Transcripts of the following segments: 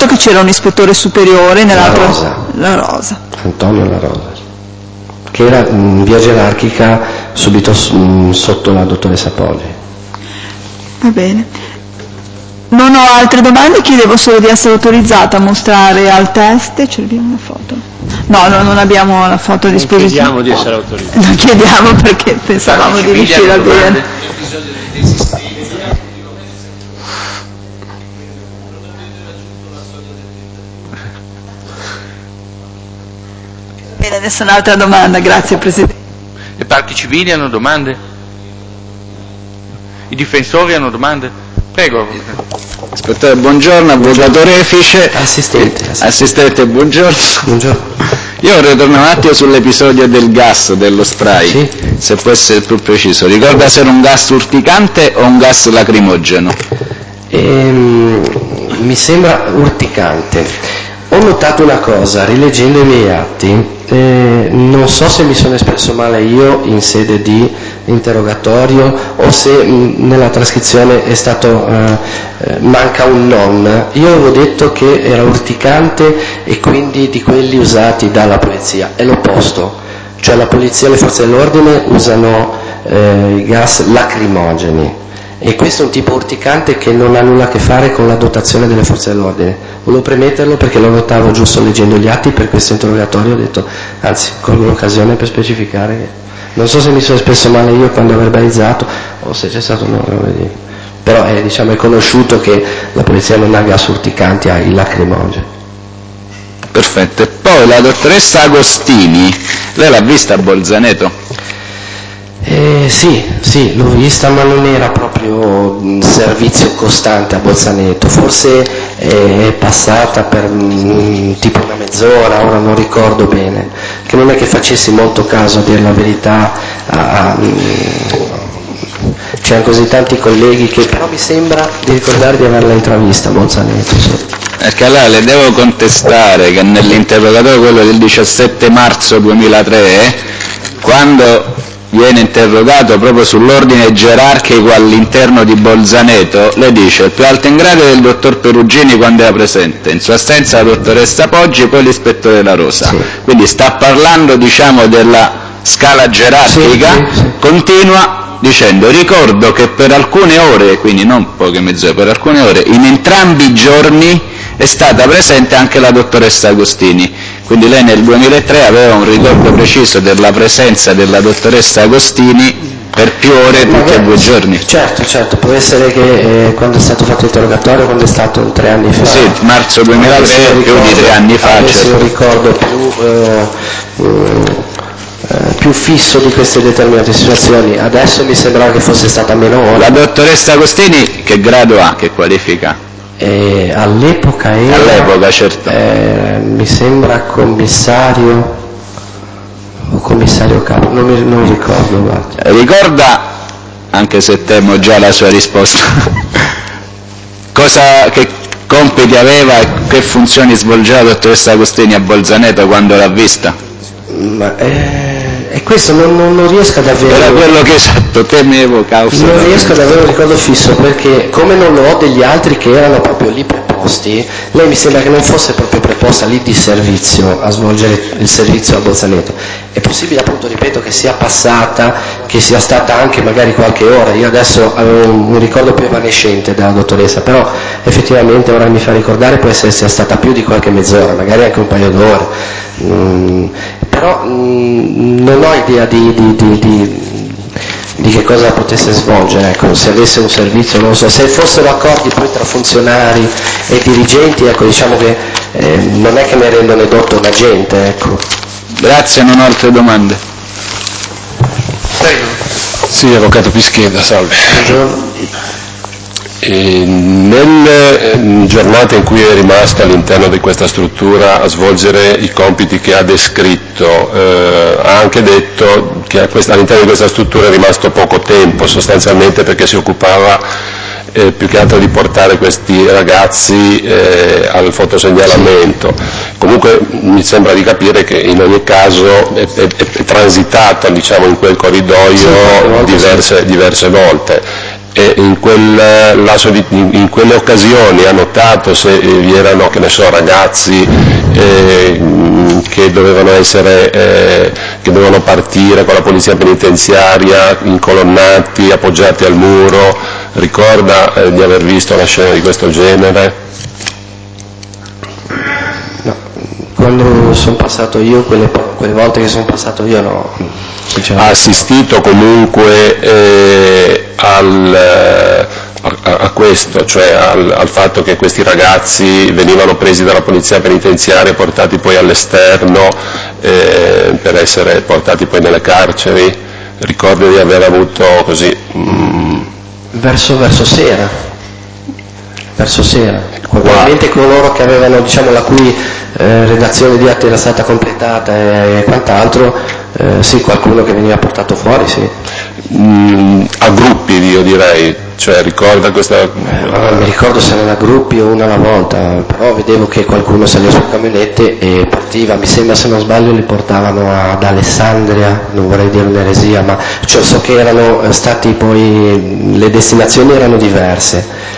che c'era un ispettore superiore nell'altro... La Rosa. Antonio La Rosa, che era in via gerarchica subito sotto la dottoressa Poggi. Va bene. Non ho altre domande, chiedevo solo di essere autorizzata a mostrare al test. Ce l'abbiamo una foto? No, non abbiamo la foto a disposizione. Non chiediamo di essere autorizzati. Non chiediamo perché pensavamo di riuscire a dire. Bene, nessun'altra domanda, grazie Presidente. Le parti civili hanno domande? I difensori hanno domande? Prego. Ispettore, buongiorno, avvocato Refice. Assistente, buongiorno. Io vorrei tornare un attimo sull'episodio del gas, dello spray, sì? Se può essere più preciso. Ricorda se era un gas urticante o un gas lacrimogeno? Mi sembra urticante. Ho notato una cosa, rileggendo i miei atti, non so se mi sono espresso male io in sede di interrogatorio o se nella trascrizione è stato manca un non. Io avevo detto che era urticante e quindi di quelli usati dalla polizia, è l'opposto, cioè la polizia e le forze dell'ordine usano i gas lacrimogeni e questo è un tipo urticante che non ha nulla a che fare con la dotazione delle forze dell'ordine. Volevo premetterlo perché lo notavo giusto leggendo gli atti per questo interrogatorio, ho detto, anzi colgo l'occasione per specificare che non so se mi sono espresso male io quando ho verbalizzato o se c'è stato un errore di... però è conosciuto che la polizia non ha gas urticanti, ha i lacrimogeni. Perfetto. E poi la dottoressa Agostini, lei l'ha vista a Bolzaneto? Sì, l'ho vista, ma non era proprio un servizio costante a Bolzaneto, forse è passata per tipo una mezz'ora, ora non ricordo bene, che non è che facessi molto caso a dire la verità, c'erano così tanti colleghi che però mi sembra di ricordare di averla intravista a Bolzaneto. Sì. Perché allora le devo contestare che nell'interrogatorio, quello del 17 marzo 2003, quando viene interrogato proprio sull'ordine gerarchico all'interno di Bolzaneto, le dice il più alto in grado del dottor Perugini quando era presente, in sua assenza la dottoressa Poggi, poi l'ispettore La Rosa. Sì. Quindi sta parlando della scala gerarchica, sì. Continua dicendo ricordo che per alcune ore, quindi non poche mezz'ore, per alcune ore, in entrambi i giorni è stata presente anche la dottoressa Agostini. Quindi lei nel 2003 aveva un ricordo preciso della presenza della dottoressa Agostini per più ore tutti e 2 giorni. Certo, può essere che quando è stato fatto l'interrogatorio, quando è stato 3 anni fa. Sì, marzo 2003, più di 3 anni fa. Avessi un ricordo più fisso di queste determinate situazioni, adesso mi sembrava che fosse stata meno ore. La dottoressa Agostini che grado ha, che qualifica? All'epoca era... All'epoca, certo. Mi sembra commissario o commissario capo, non ricordo. Guarda. Ricorda, anche se temo già la sua risposta, che compiti aveva e che funzioni svolgeva la dottoressa Agostini a Bolzaneto quando l'ha vista? E questo non riesco ad avere... Era quello che temevo causa. Non riesco ad avere un ricordo fisso perché come non lo ho degli altri che erano proprio lì preposti, lei mi sembra che non fosse proprio preposta lì di servizio a svolgere il servizio a Bolzaneto. È possibile appunto, ripeto, che sia passata, che sia stata anche magari qualche ora, io adesso avevo un ricordo più evanescente della dottoressa, però effettivamente ora mi fa ricordare può essere sia stata più di qualche mezz'ora, magari anche un paio d'ore. Però non ho idea di che cosa potesse svolgere, ecco, se avesse un servizio, non lo so, se fossero accordi poi tra funzionari e dirigenti, ecco, diciamo che non è che ne rendono edotto un agente, ecco. Grazie, non ho altre domande. Prego. Sì, avvocato Pischeda, salve. Buongiorno. Nelle giornate in cui è rimasto all'interno di questa struttura a svolgere i compiti che ha descritto, ha anche detto che all'interno di questa struttura è rimasto poco tempo, sostanzialmente perché si occupava più che altro di portare questi ragazzi al fotosegnalamento. Comunque mi sembra di capire che in ogni caso è transitato, diciamo, in quel corridoio diverse volte. E in quelle occasioni ha notato se vi erano, che ne so, ragazzi che dovevano partire con la polizia penitenziaria, incolonnati, appoggiati al muro? Ricorda di aver visto una scena di questo genere? No, quando sono passato io, quelle volte che sono passato io no. Ha assistito comunque a questo, cioè al fatto che questi ragazzi venivano presi dalla polizia penitenziaria e portati poi all'esterno per essere portati poi nelle carceri? Ricordo di aver avuto così... Verso sera. Probabilmente coloro che avevano, diciamo, la cui redazione di atti era stata completata e quant'altro, sì, qualcuno che veniva portato fuori, sì. A gruppi, io direi, cioè ricorda questa... mi ricordo se erano a gruppi o una alla volta, però vedevo che qualcuno saliva su camionette e partiva, mi sembra, se non sbaglio li portavano ad Alessandria, non vorrei dire un'eresia, ma cioè, so che erano stati poi, le destinazioni erano diverse.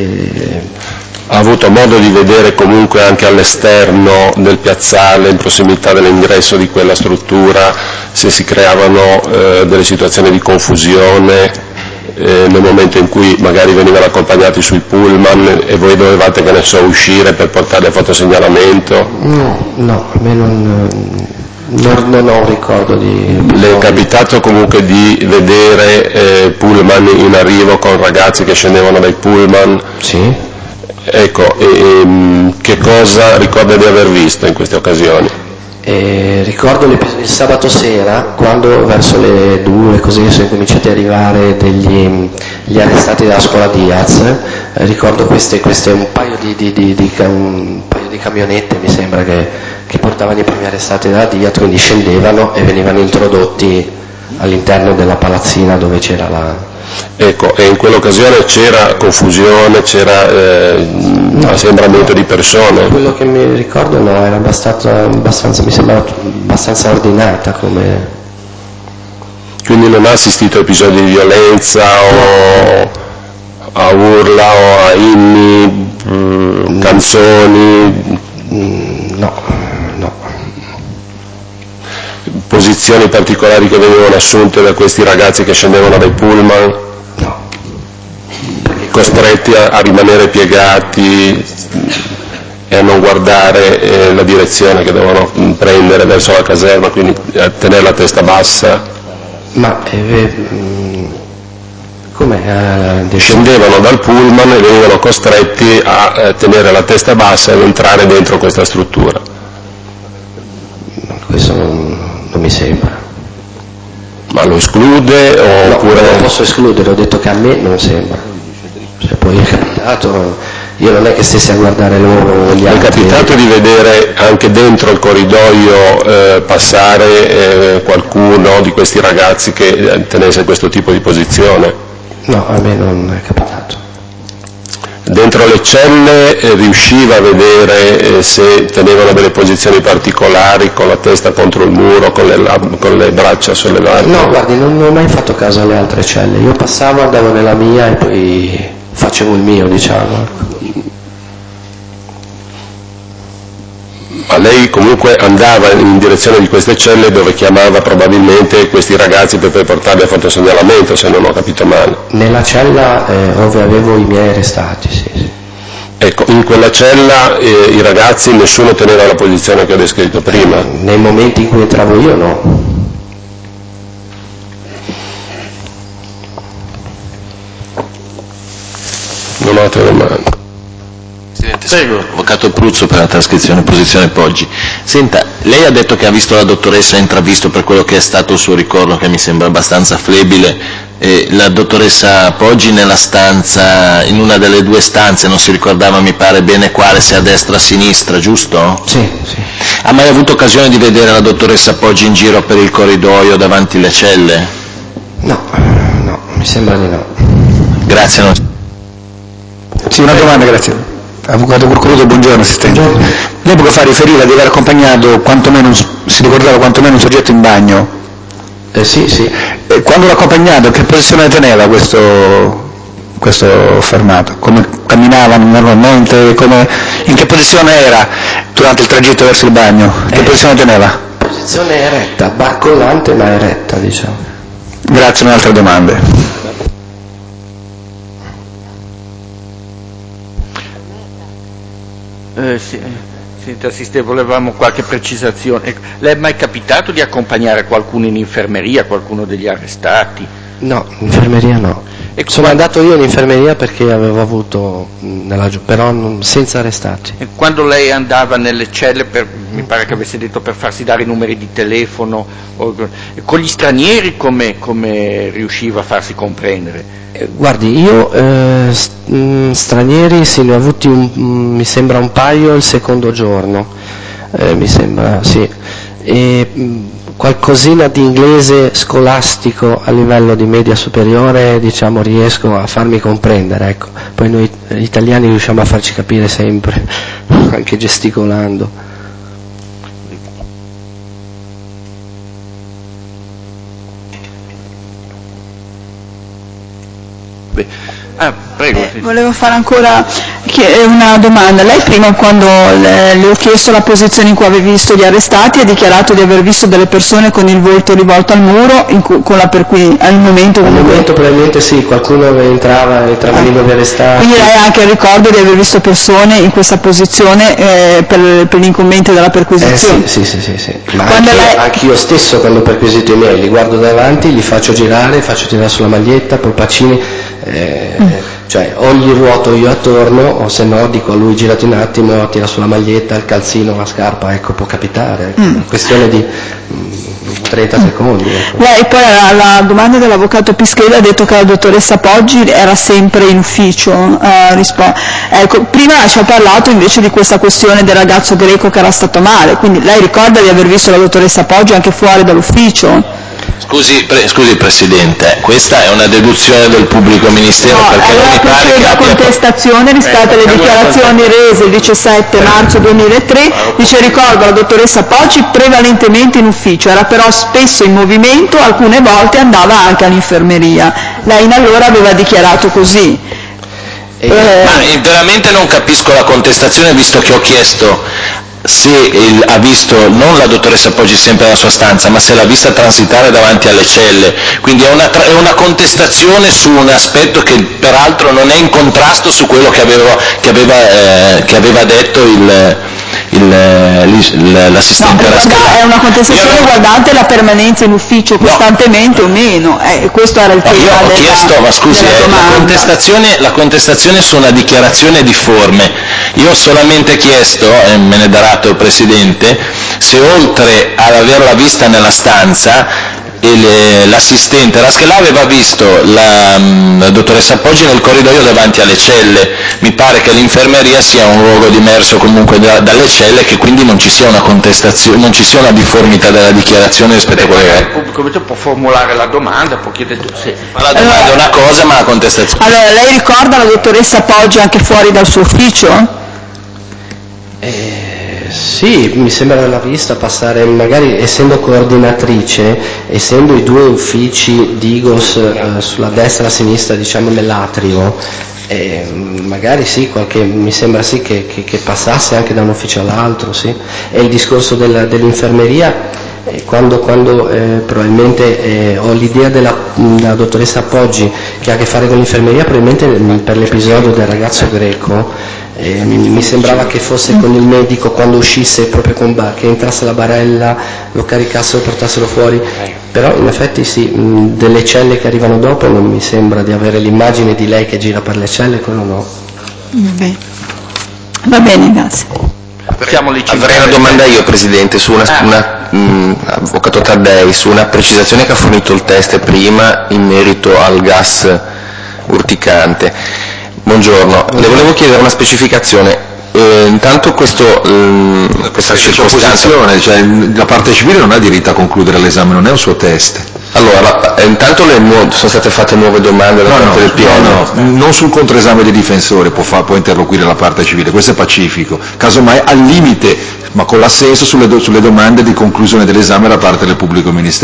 Ha avuto modo di vedere comunque anche all'esterno del piazzale, in prossimità dell'ingresso di quella struttura, se si creavano delle situazioni di confusione nel momento in cui magari venivano accompagnati sui pullman e voi dovevate, che ne so, uscire per portarli a fotosegnalamento? No, a me non ho un ricordo di... Le è capitato comunque di vedere pullman in arrivo con ragazzi che scendevano dai pullman? Sì. Ecco, che cosa ricorda di aver visto in queste occasioni? Ricordo il sabato sera, quando verso le 2 così sono cominciati ad arrivare gli arrestati della scuola Diaz, ricordo queste un paio di camionette, mi sembra, che portavano i primi arrestati dalla Diaz, quindi scendevano e venivano introdotti all'interno della palazzina dove c'era la... Ecco, e in quell'occasione c'era confusione, c'era assembramento di persone? Quello che mi ricordo no, era abbastanza, mi sembrava abbastanza ordinata come... Quindi non ha assistito a episodi di violenza o a urla o a inni, canzoni? No. Posizioni particolari che venivano assunte da questi ragazzi che scendevano dai pullman? No. Costretti a rimanere piegati e a non guardare la direzione che dovevano prendere verso la caserma, quindi a tenere la testa bassa? Ma scendevano dal pullman e venivano costretti a tenere la testa bassa e ad entrare dentro questa struttura? Questo non mi sembra. Ma lo esclude oppure... No, non posso escludere, ho detto che a me non sembra. Se poi è capitato, io non è che stessi a guardare loro gli altri. È capitato di vedere anche dentro il corridoio passare qualcuno di questi ragazzi che tenesse questo tipo di posizione? No, a me non è capitato. Dentro le celle riusciva a vedere se tenevano delle posizioni particolari, con la testa contro il muro, con le braccia sollevate? No, guardi, non ho mai fatto caso alle altre celle, io passavo, andavo nella mia e poi facevo il mio, diciamo. Ma lei comunque andava in direzione di queste celle dove chiamava probabilmente questi ragazzi per poi portarli a fotosegnalamento, se non ho capito male? Nella cella dove avevo i miei arrestati, sì. Ecco, in quella cella i ragazzi nessuno teneva la posizione che ho descritto prima? Nei momenti in cui entravo io no. Non ho altre domande. Prego. Avvocato Pruzzo per la trascrizione posizione Poggi. Senta, lei ha detto che ha visto la dottoressa, ha intravisto per quello che è stato il suo ricordo, che mi sembra abbastanza flebile, la dottoressa Poggi nella stanza, in una delle 2 stanze, non si ricordava mi pare bene quale, se a destra o a sinistra, giusto? Sì. Ha mai avuto occasione di vedere la dottoressa Poggi in giro per il corridoio davanti alle celle? No, mi sembra di no. Grazie. Sì, una domanda, grazie. Avvocato Curcoluto, buongiorno assistente. Lei poco fa riferiva di aver accompagnato quantomeno, si ricordava quantomeno un soggetto in bagno? Sì. E quando l'ha accompagnato, che posizione teneva questo questo fermato? Come camminavano normalmente? In che posizione era durante il tragitto verso il bagno? Che posizione teneva? Posizione eretta, barcollante ma eretta, diciamo. Grazie, un'altra domanda. Senta, Assistente, volevamo qualche precisazione. Ecco, le è mai capitato di accompagnare qualcuno in infermeria, qualcuno degli arrestati? No, in infermeria no. Sono andato io in infermeria perché avevo avuto, però senza arrestati. E quando lei andava nelle celle, mi pare che avesse detto per farsi dare i numeri di telefono, con gli stranieri come riusciva a farsi comprendere? Guardi, io stranieri sì, ne ho avuti mi sembra un paio il secondo giorno, mi sembra, sì. E qualcosina di inglese scolastico a livello di media superiore, diciamo, riesco a farmi comprendere, ecco. Poi noi italiani riusciamo a farci capire sempre, anche gesticolando. Prego. Volevo fare ancora una domanda. Lei prima, quando le ho chiesto la posizione in cui avevi visto gli arrestati, ha dichiarato di aver visto delle persone con il volto rivolto al muro, al momento probabilmente sì, qualcuno entravano gli arrestati. Quindi lei ha anche il ricordo di aver visto persone in questa posizione per l'incombente della perquisizione? Sì. Ma anch'io stesso quando perquisito i miei, li guardo davanti, li faccio girare, faccio tirare sulla maglietta, polpaccini, cioè o gli ruoto io attorno o se no dico a lui girati un attimo, tira sulla maglietta, il calzino, la scarpa, ecco, può capitare, è questione di 30 secondi. Ecco. Lei poi alla domanda dell'avvocato Pischella ha detto che la dottoressa Poggi era sempre in ufficio, ecco, prima ci ha parlato invece di questa questione del ragazzo greco che era stato male, quindi lei ricorda di aver visto la dottoressa Poggi anche fuori dall'ufficio? Scusi Presidente, questa è una deduzione del pubblico ministero, perché non mi pare che la contestazione rispetto alle dichiarazioni rese il 17 marzo 2003, dice: ricordo la dottoressa Poggi prevalentemente in ufficio, era però spesso in movimento, alcune volte andava anche all'infermeria. Lei allora aveva dichiarato così. Ma veramente non capisco la contestazione, visto che ho chiesto se ha visto non la dottoressa Poggi sempre nella sua stanza, ma se l'ha vista transitare davanti alle celle, quindi è una contestazione su un aspetto che peraltro non è in contrasto su quello che aveva detto l'assistente Rascalà. È una contestazione riguardante la permanenza in ufficio costantemente o meno, questo era il tema io ho chiesto, ma scusi, la contestazione su una dichiarazione difforme. Io ho solamente chiesto, e me ne darà il Presidente, se oltre ad averla vista nella stanza l'assistente Rascalà aveva visto la dottoressa Poggi nel corridoio davanti alle celle. Mi pare che l'infermeria sia un luogo dimmerso comunque dalle celle e che quindi non ci sia una contestazione, non ci sia una difformità della dichiarazione rispetto a quello che il pubblico può formulare la domanda, può chiedere la domanda è una cosa, ma la contestazione. Allora, lei ricorda la dottoressa Poggi anche fuori dal suo ufficio? Sì, mi sembra averla vista passare, magari essendo coordinatrice, essendo i due uffici Digos sulla destra e la sinistra, diciamo nell'atrio, magari sì, mi sembra sì che passasse anche da un ufficio all'altro, sì. E il discorso dell'infermeria, quando probabilmente ho l'idea della dottoressa Poggi che ha a che fare con l'infermeria, probabilmente per l'episodio del ragazzo greco, mi sembrava che fosse con il medico quando uscisse proprio che entrasse la barella, lo caricassero, portassero fuori, però in effetti sì, delle celle che arrivano dopo non mi sembra di avere l'immagine di lei che gira per le celle, quello no. Va bene, grazie. Avrei una domanda io, Presidente, su Avvocato Taddei, su una precisazione che ha fornito il test prima in merito al gas urticante. Buongiorno, le volevo chiedere una specificazione. Intanto questa circostanza, cioè la parte civile non ha diritto a concludere l'esame, non è un suo test. Allora, intanto sono state fatte nuove domande da parte del PN. Non sul controesame dei difensori può interloquire la parte civile, questo è pacifico, casomai al limite, ma con l'assenso sulle domande di conclusione dell'esame da parte del pubblico ministero.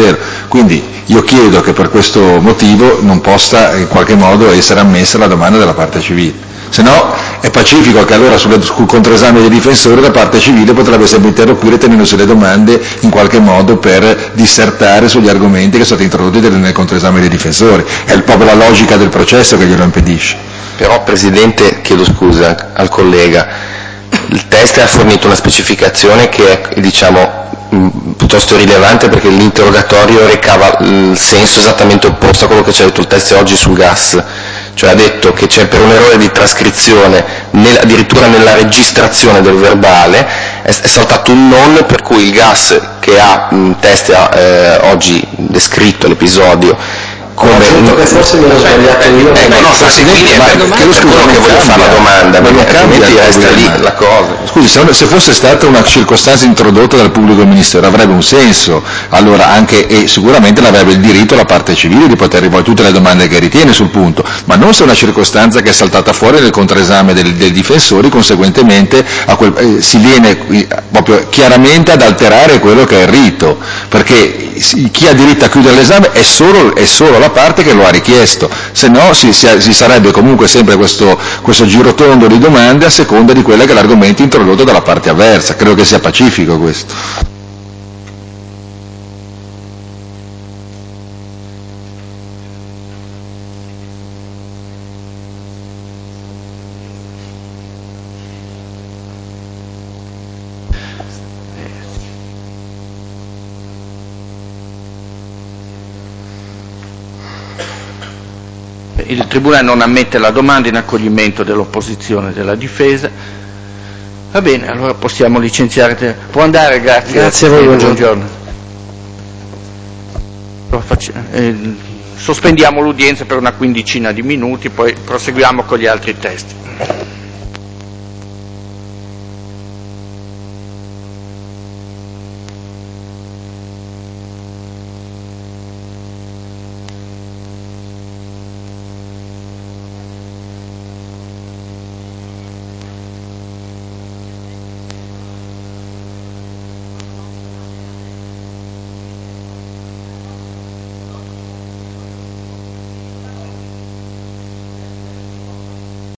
Quindi io chiedo che per questo motivo non possa in qualche modo essere ammessa la domanda della parte civile. Se no è pacifico che allora sul controesame dei difensori la parte civile potrebbe sempre interloquire tenendosi le domande in qualche modo per dissertare sugli argomenti che sono stati introdotti nel controesame dei difensori. È proprio la logica del processo che glielo impedisce. Però Presidente, chiedo scusa al collega, il test ha fornito una specificazione che è piuttosto rilevante, perché l'interrogatorio recava il senso esattamente opposto a quello che ci ha detto il test oggi sul gas. Cioè ha detto che c'è per un errore di trascrizione, addirittura nella registrazione del verbale, è saltato un non, per cui il gas che ha test oggi descritto l'episodio come che forse mi ero sbagliato io. Quindi è per quello che voglio fare la domanda, perché altrimenti resta lì la cosa. Scusi, se fosse stata una circostanza introdotta dal pubblico ministero avrebbe un senso, allora anche, e sicuramente avrebbe il diritto la parte civile di poter rivolgere tutte le domande che ritiene sul punto, ma non se è una circostanza che è saltata fuori nel controesame dei difensori, conseguentemente si viene proprio chiaramente ad alterare quello che è il rito, perché chi ha diritto a chiudere l'esame è solo la parte che lo ha richiesto, se no si sarebbe comunque sempre questo girotondo di domande a seconda di quella che è l'argomento introdotto dalla parte avversa. Credo che sia pacifico questo. Il Tribunale non ammette la domanda in accoglimento dell'opposizione della difesa. Va bene, allora possiamo licenziare. Può andare, grazie. Grazie a voi, buongiorno. Sospendiamo l'udienza per una quindicina di minuti, poi proseguiamo con gli altri testi.